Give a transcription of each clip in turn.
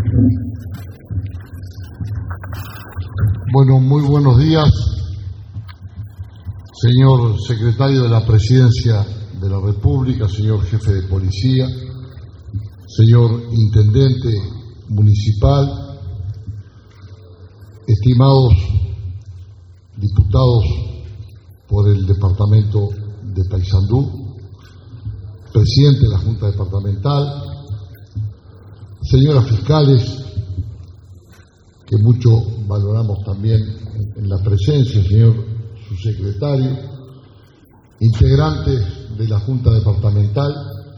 Bueno, muy buenos días, señor secretario de la Presidencia de la República, señor jefe de policía, señor intendente municipal, estimados diputados por el departamento de Paysandú, presidente de la Junta Departamental, señoras fiscales, que mucho valoramos también en la presencia, señor subsecretario, integrantes de la Junta Departamental,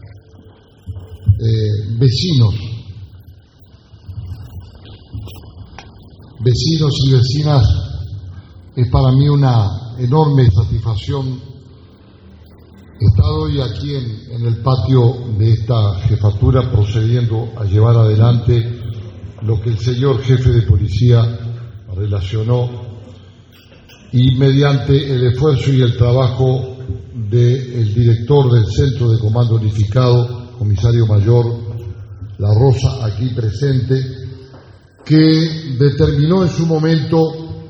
vecinos y vecinas, es para mí una enorme satisfacción estar hoy aquí en el patio de esta jefatura procediendo a llevar adelante lo que el señor jefe de policía relacionó y mediante el esfuerzo y el trabajo del director del Centro de Comando Unificado, comisario mayor La Rosa, aquí presente, que determinó en su momento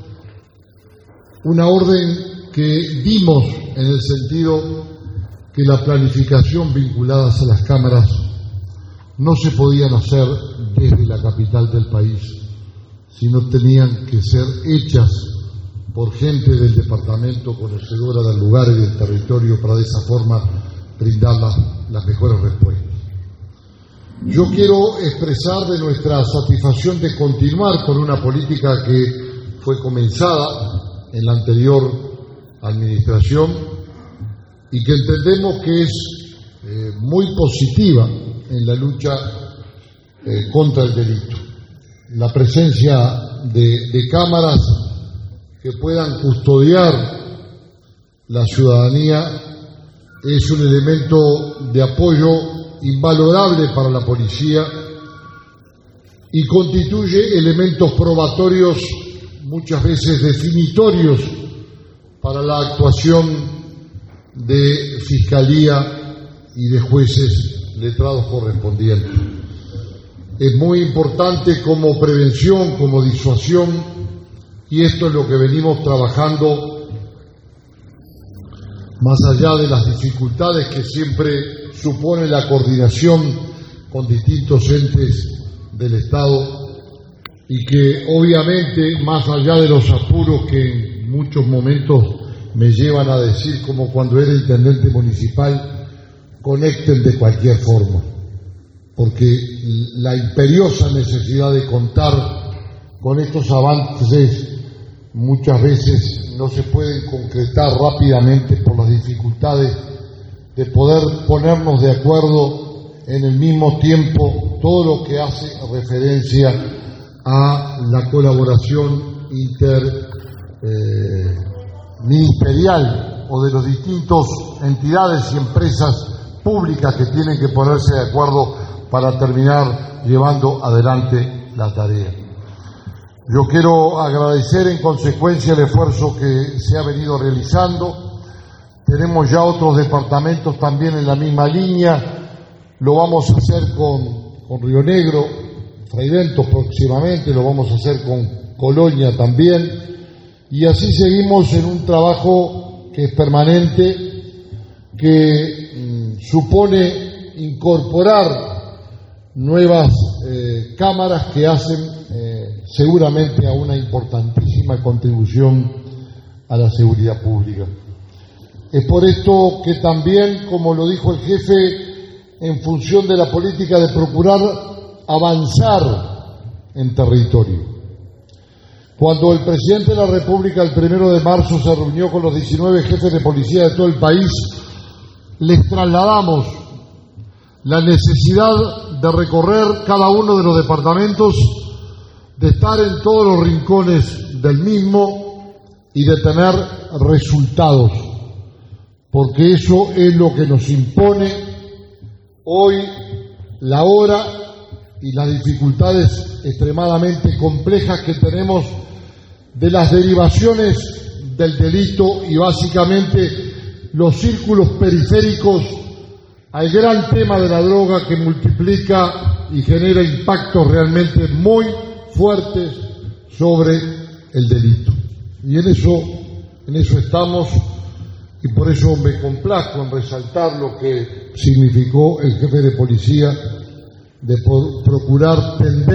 una orden que dimos en el sentido que la planificación vinculadas a las cámaras no se podían hacer desde la capital del país, sino tenían que ser hechas por gente del departamento conocedora del lugar y del territorio para de esa forma brindar las mejores respuestas. Yo quiero expresar de nuestra satisfacción de continuar con una política que fue comenzada en la anterior administración y que entendemos que es muy positiva en la lucha contra el delito. La presencia de cámaras que puedan custodiar la ciudadanía es un elemento de apoyo invalorable para la policía y constituye elementos probatorios muchas veces definitorios para la actuación de fiscalía y de jueces letrados correspondientes. Es muy importante como prevención, como disuasión, y esto es lo que venimos trabajando más allá de las dificultades que siempre supone la coordinación con distintos entes del Estado y que obviamente más allá de los apuros que en muchos momentos me llevan a decir, como cuando era intendente municipal, conecten de cualquier forma, porque la imperiosa necesidad de contar con estos avances muchas veces no se pueden concretar rápidamente por las dificultades de poder ponernos de acuerdo en el mismo tiempo todo lo que hace referencia a la colaboración interministerial o de los distintos entidades y empresas públicas que tienen que ponerse de acuerdo para terminar llevando adelante la tarea. Yo quiero agradecer en consecuencia el esfuerzo que se ha venido realizando. Tenemos ya otros departamentos también en la misma línea. Lo vamos a hacer con Río Negro, Fraiventos próximamente, lo vamos a hacer con Colonia también. Y así seguimos en un trabajo que es permanente, que supone incorporar nuevas cámaras que hacen seguramente a una importantísima contribución a la seguridad pública. Es por esto que también, como lo dijo el jefe, en función de la política de procurar avanzar en territorio. Cuando el presidente de la República el 1 de marzo se reunió con los 19 jefes de policía de todo el país, les trasladamos la necesidad de recorrer cada uno de los departamentos, de estar en todos los rincones del mismo y de tener resultados, porque eso es lo que nos impone hoy la hora y las dificultades extremadamente complejas que tenemos de las derivaciones del delito y básicamente los círculos periféricos al gran tema de la droga que multiplica y genera impactos realmente muy fuertes sobre el delito. Y en eso estamos, y por eso me complazco en resaltar lo que significó el jefe de policía de procurar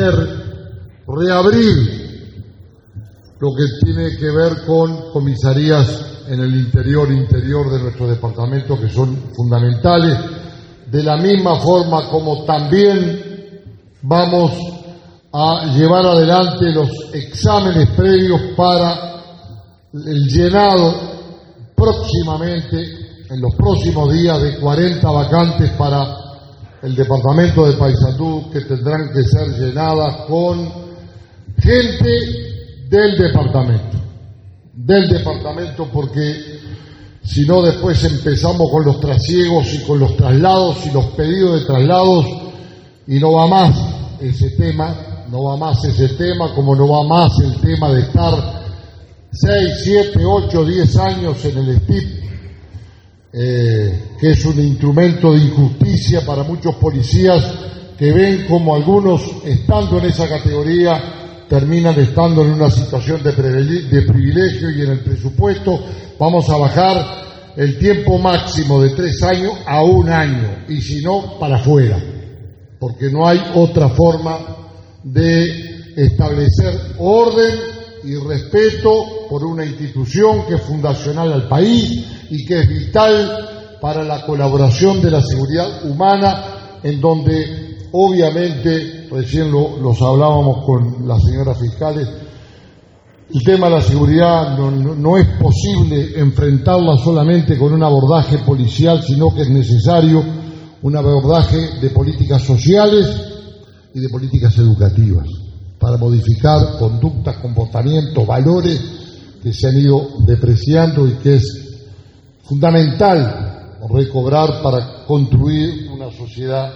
reabrir lo que tiene que ver con comisarías en el interior de nuestro departamento, que son fundamentales, de la misma forma como también vamos a llevar adelante los exámenes previos para el llenado próximamente, en los próximos días, de 40 vacantes para el departamento de Paysandú, que tendrán que ser llenadas con gente del departamento, porque si no después empezamos con los trasiegos y con los traslados y los pedidos de traslados, y no va más ese tema, como no va más el tema de estar 6, 7, 8, 10 años en el STIP, que es un instrumento de injusticia para muchos policías que ven como algunos, estando en esa categoría, terminan estando en una situación de privilegio, y en el presupuesto vamos a bajar el tiempo máximo de 3 años a 1 año, y si no, para afuera, porque no hay otra forma de establecer orden y respeto por una institución que es fundacional al país y que es vital para la colaboración de la seguridad humana, en donde obviamente, recién los hablábamos con las señoras fiscales, el tema de la seguridad no es posible enfrentarla solamente con un abordaje policial, sino que es necesario un abordaje de políticas sociales y de políticas educativas para modificar conductas, comportamientos, valores que se han ido depreciando y que es fundamental recobrar para construir una sociedad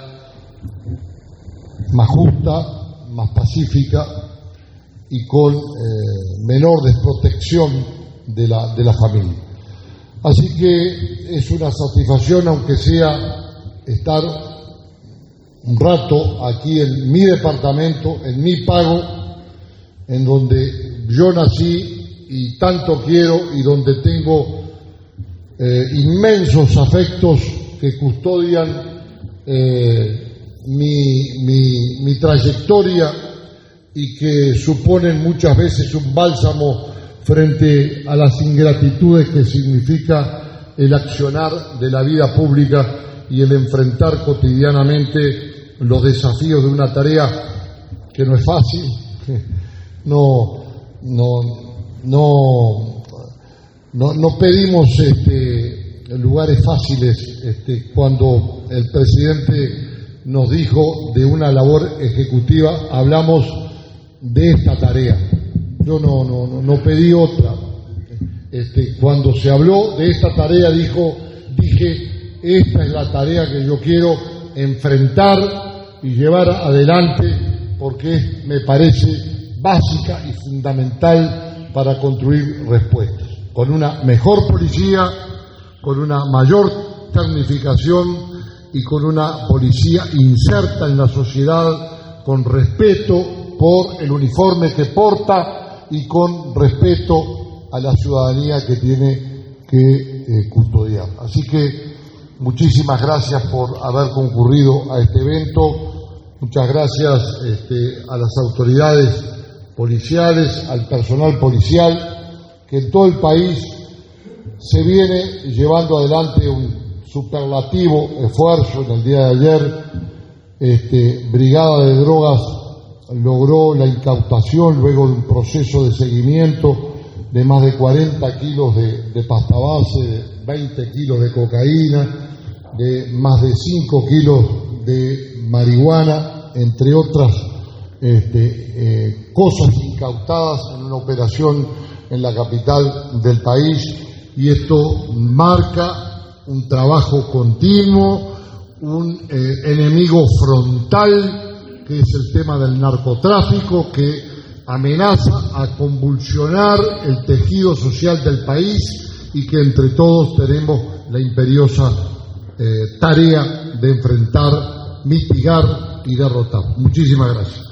más justa, más pacífica y con menor desprotección de la familia. Así que es una satisfacción, aunque sea estar un rato aquí en mi departamento, en mi pago, en donde yo nací y tanto quiero, y donde tengo inmensos afectos que custodian mi trayectoria y que suponen muchas veces un bálsamo frente a las ingratitudes que significa el accionar de la vida pública y el enfrentar cotidianamente los desafíos de una tarea que no es fácil. No pedimos lugares fáciles cuando el presidente nos dijo de una labor ejecutiva, hablamos de esta tarea. Yo no pedí otra. Cuando se habló de esta tarea dije, esta es la tarea que yo quiero enfrentar y llevar adelante, porque me parece básica y fundamental para construir respuestas, con una mejor policía, con una mayor tecnificación y con una policía inserta en la sociedad, con respeto por el uniforme que porta y con respeto a la ciudadanía que tiene que custodiar. Así que muchísimas gracias por haber concurrido a este evento, muchas gracias a las autoridades policiales, al personal policial, que en todo el país se viene llevando adelante un superlativo esfuerzo. En el día de ayer, Brigada de Drogas logró la incautación, luego de un proceso de seguimiento, de más de 40 kilos de pasta base, de 20 kilos de cocaína, de más de 5 kilos de marihuana, entre otras cosas incautadas en una operación en la capital del país. Y esto marca un trabajo continuo, un enemigo frontal, que es el tema del narcotráfico, que amenaza a convulsionar el tejido social del país, y que entre todos tenemos la imperiosa tarea de enfrentar, mitigar y derrotar. Muchísimas gracias.